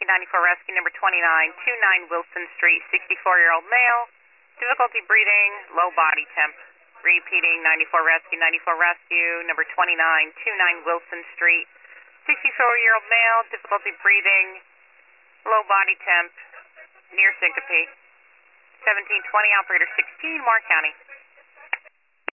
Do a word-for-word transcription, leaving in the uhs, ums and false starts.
Rescue, ninety-four Rescue, number twenty-nine twenty-nine Wilson Street, sixty-four-year-old male, difficulty breathing, low body temp. Repeating, ninety-four Rescue, ninety-four Rescue, number twenty-nine twenty-nine Wilson Street, sixty-four-year-old male, difficulty breathing, low body temp, near syncope. seventeen twenty, operator sixteen, Moore County.